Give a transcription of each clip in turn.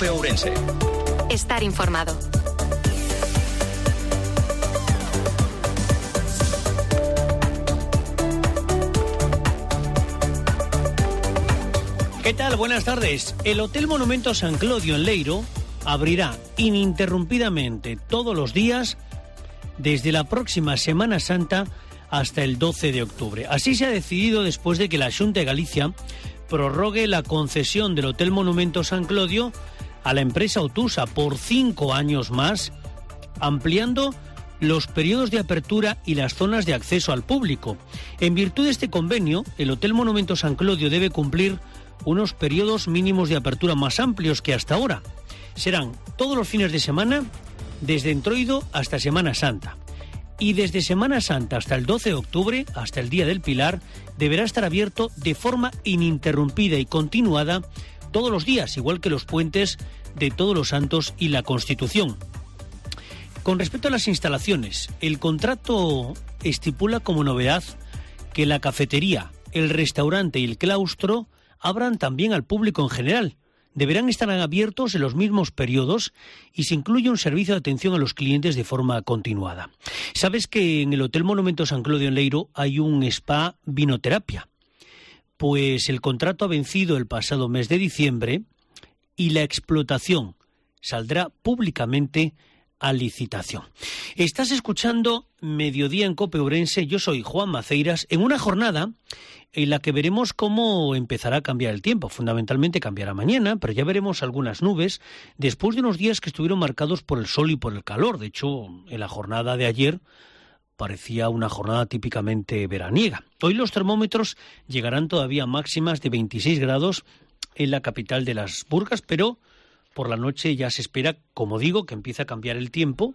COPE Ourense. Estar informado. ¿Qué tal? Buenas tardes. El Hotel Monumento San Clodio en Leiro abrirá ininterrumpidamente todos los días desde la próxima Semana Santa hasta el 12 de octubre. Así se ha decidido después de que la Xunta de Galicia prorrogue la concesión del Hotel Monumento San Clodio a la empresa Otusa por 5 años más, ampliando los periodos de apertura y las zonas de acceso al público. En virtud de este convenio, el Hotel Monumento San Clodio debe cumplir unos periodos mínimos de apertura más amplios que hasta ahora. Serán todos los fines de semana, desde Entroido hasta Semana Santa. Y desde Semana Santa hasta el 12 de octubre, hasta el Día del Pilar, deberá estar abierto de forma ininterrumpida y continuada todos los días, igual que los puentes de Todos los Santos y la Constitución. Con respecto a las instalaciones, el contrato estipula como novedad que la cafetería, el restaurante y el claustro abran también al público en general. Deberán estar abiertos en los mismos periodos y se incluye un servicio de atención a los clientes de forma continuada. ¿Sabes que en el Hotel Monumento San Clodio en Leiro hay un spa vinoterapia? Pues el contrato ha vencido el pasado mes de diciembre y la explotación saldrá públicamente a licitación. Estás escuchando Mediodía en COPE Ourense. Yo soy Juan Maceiras, en una jornada en la que veremos cómo empezará a cambiar el tiempo. Fundamentalmente cambiará mañana, pero ya veremos algunas nubes después de unos días que estuvieron marcados por el sol y por el calor. De hecho, en la jornada de ayer parecía una jornada típicamente veraniega. Hoy los termómetros llegarán todavía a máximas de 26 grados en la capital de las Burgas, pero por la noche ya se espera, como digo, que empiece a cambiar el tiempo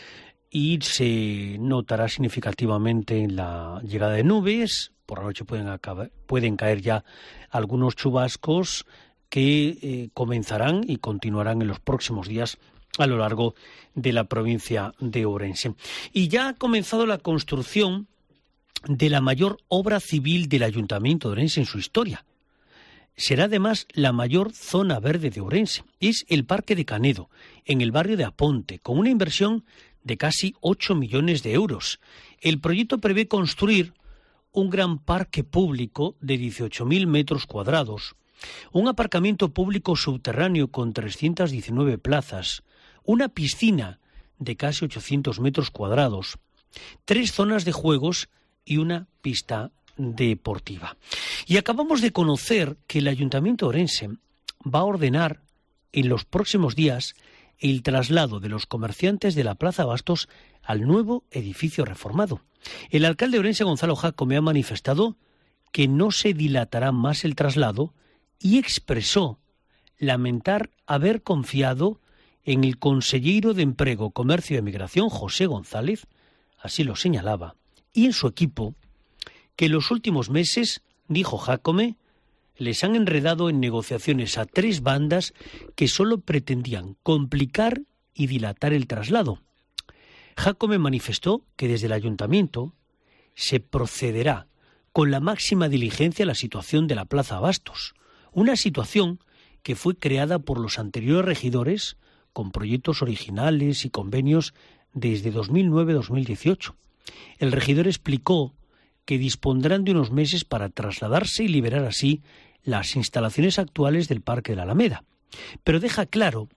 y se notará significativamente en la llegada de nubes. Por la noche pueden caer ya algunos chubascos que comenzarán y continuarán en los próximos días a lo largo de la provincia de Ourense. Y ya ha comenzado la construcción de la mayor obra civil del Ayuntamiento de Ourense en su historia. Será además la mayor zona verde de Ourense. Es el Parque de Canedo, en el barrio de Aponte, con una inversión de casi 8 millones de euros. El proyecto prevé construir un gran parque público de 18.000 metros cuadrados, un aparcamiento público subterráneo con 319 plazas, una piscina de casi 800 metros cuadrados, 3 zonas de juegos y una pista deportiva. Y acabamos de conocer que el Ayuntamiento de Ourense va a ordenar en los próximos días el traslado de los comerciantes de la Plaza Bastos al nuevo edificio reformado. El alcalde de Ourense, Gonzalo Jácome, ha manifestado que no se dilatará más el traslado y expresó lamentar haber confiado en el consellero de Emprego, Comercio y Emigración, José González, así lo señalaba, y en su equipo, que en los últimos meses, dijo Jácome, les han enredado en negociaciones a 3 bandas que solo pretendían complicar y dilatar el traslado. Jácome manifestó que desde el ayuntamiento se procederá con la máxima diligencia a la situación de la Plaza Bastos, una situación que fue creada por los anteriores regidores con proyectos originales y convenios desde 2009-2018. El regidor explicó que dispondrán de unos meses para trasladarse y liberar así las instalaciones actuales del Parque de la Alameda. Pero deja claro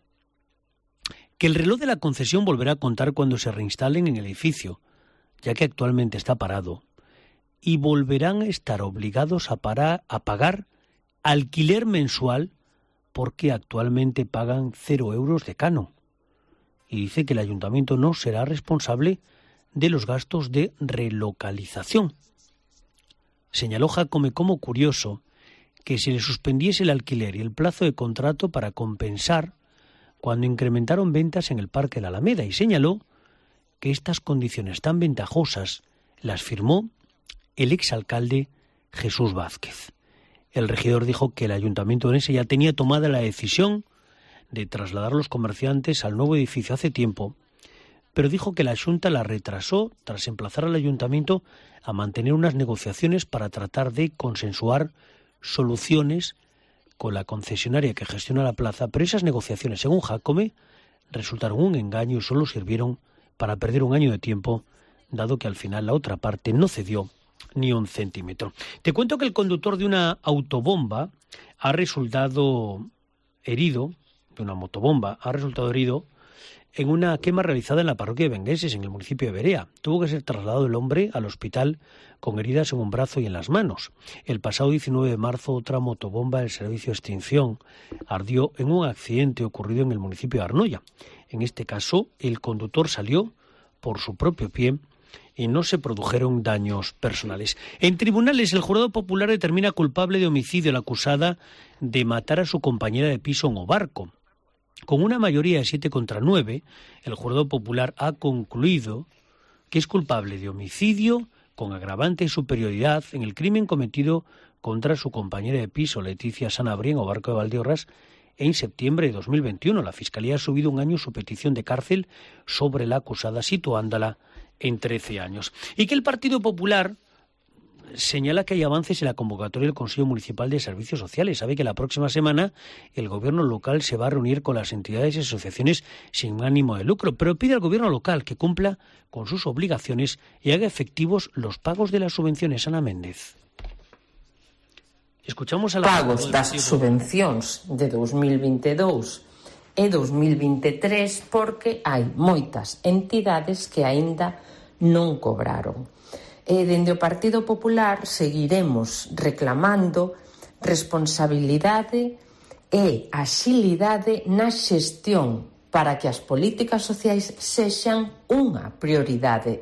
que el reloj de la concesión volverá a contar cuando se reinstalen en el edificio, ya que actualmente está parado, y volverán a estar obligados a pagar alquiler mensual porque actualmente pagan 0 euros de canon. Y dice que el ayuntamiento no será responsable de los gastos de relocalización. Señaló Jácome como curioso que se le suspendiese el alquiler y el plazo de contrato para compensar cuando incrementaron ventas en el Parque de la Alameda, y señaló que estas condiciones tan ventajosas las firmó el exalcalde Jesús Vázquez. El regidor dijo que el Ayuntamiento de Ourense ya tenía tomada la decisión de trasladar los comerciantes al nuevo edificio hace tiempo, pero dijo que la Xunta la retrasó tras emplazar al Ayuntamiento a mantener unas negociaciones para tratar de consensuar soluciones con la concesionaria que gestiona la plaza, pero esas negociaciones, según Jacome, resultaron un engaño y solo sirvieron para perder un año de tiempo, dado que al final la otra parte no cedió ni un centímetro. Te cuento que el conductor de una autobomba ha resultado herido, en una quema realizada en la parroquia de Bengueses, en el municipio de Berea. Tuvo que ser trasladado el hombre al hospital con heridas en un brazo y en las manos. El pasado 19 de marzo, otra motobomba del servicio de extinción ardió en un accidente ocurrido en el municipio de Arnoia. En este caso, el conductor salió por su propio pie y no se produjeron daños personales. En tribunales, el jurado popular determina culpable de homicidio a la acusada de matar a su compañera de piso en Obarco. Con una mayoría de 7-9, el jurado popular ha concluido que es culpable de homicidio con agravante de superioridad en el crimen cometido contra su compañera de piso, Leticia Sanabria, en Obarco de Valdeorras, en septiembre de 2021. La Fiscalía ha subido un año su petición de cárcel sobre la acusada, situándola en 13 años. Y que el Partido Popular señala que hay avances en la convocatoria del Consejo Municipal de Servicios Sociales. Sabe que la próxima semana el gobierno local se va a reunir con las entidades y asociaciones sin ánimo de lucro, pero pide al gobierno local que cumpla con sus obligaciones y haga efectivos los pagos de las subvenciones. Ana Méndez. Escuchamos a la pagos das subvencións de 2022 e 2023 porque hai moitas entidades que aínda non cobraron. E dende o Partido Popular seguiremos reclamando responsabilidade e axilidade na xestión para que as políticas sociais sexan unha prioridade.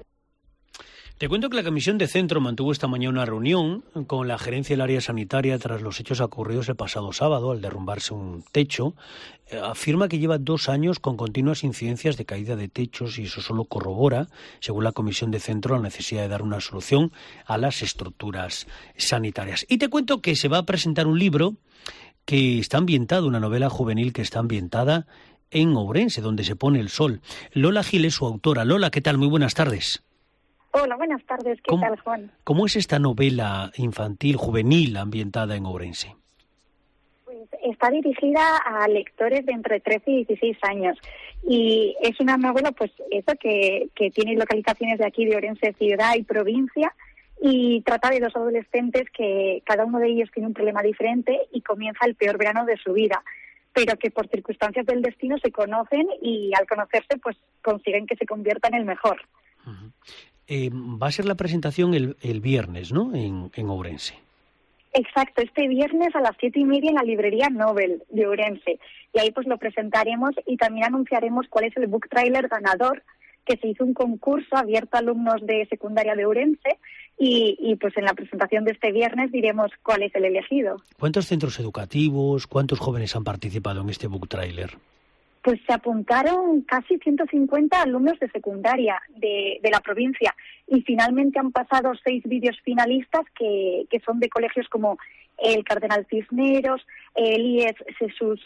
Te cuento que la Comisión de Centro mantuvo esta mañana una reunión con la gerencia del área sanitaria tras los hechos ocurridos el pasado sábado al derrumbarse un techo. Afirma que lleva 2 años con continuas incidencias de caída de techos y eso solo corrobora, según la Comisión de Centro, la necesidad de dar una solución a las estructuras sanitarias. Y te cuento que se va a presentar un libro que está ambientado, una novela juvenil que está ambientada en Ourense, donde se pone el sol. Lola Gil es su autora. Lola, ¿qué tal? Muy buenas tardes. Hola, buenas tardes. ¿Qué tal, Juan? ¿Cómo es esta novela infantil, juvenil, ambientada en Ourense? Pues está dirigida a lectores de entre 13 y 16 años. Y es una novela, pues eso, que tiene localizaciones de aquí, de Ourense, ciudad y provincia, y trata de 2 adolescentes que cada uno de ellos tiene un problema diferente y comienza el peor verano de su vida, pero que por circunstancias del destino se conocen y al conocerse, pues consiguen que se convierta en el mejor. Uh-huh. Va a ser la presentación el viernes, ¿no?, en Ourense. Exacto, este viernes a las 7:30 en la librería Nobel de Ourense. Y ahí pues lo presentaremos y también anunciaremos cuál es el book trailer ganador, que se hizo un concurso abierto a alumnos de secundaria de Ourense y pues en la presentación de este viernes diremos cuál es el elegido. ¿Cuántos centros educativos, cuántos jóvenes han participado en este book trailer? Pues se apuntaron casi 150 alumnos de secundaria de la provincia y finalmente han pasado 6 vídeos finalistas que son de colegios como el Cardenal Cisneros, el IES Jesús,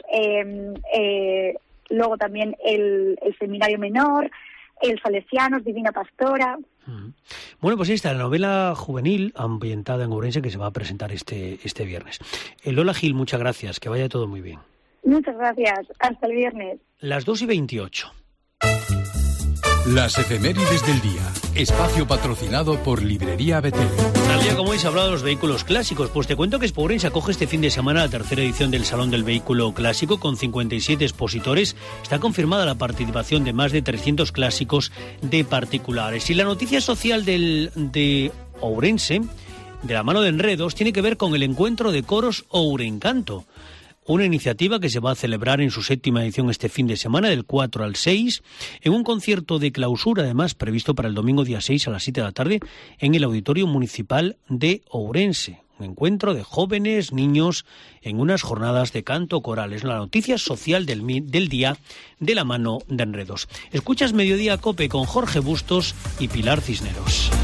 luego también el Seminario Menor, el Salesianos, Divina Pastora. Bueno, pues ahí está la novela juvenil ambientada en Ourense que se va a presentar este viernes. Lola Gil, muchas gracias, que vaya todo muy bien. Muchas gracias. Hasta el viernes. Las 2:28. Las efemérides del día. Espacio patrocinado por Librería Betel. Tal día como hoy se ha hablado de los vehículos clásicos. Pues te cuento que Ourense acoge este fin de semana la 3ª edición del Salón del Vehículo Clásico con 57 expositores. Está confirmada la participación de más de 300 clásicos de particulares. Y la noticia social de Ourense, de la mano de Enredos, tiene que ver con el encuentro de coros Ourencanto. Una iniciativa que se va a celebrar en su 7ª edición este fin de semana, del 4 al 6, en un concierto de clausura, además, previsto para el domingo día 6 a las 7 de la tarde, en el Auditorio Municipal de Ourense. Un encuentro de jóvenes, niños, en unas jornadas de canto coral. Es la noticia social del día de la mano de Enredos. Escuchas Mediodía COPE con Jorge Bustos y Pilar Cisneros.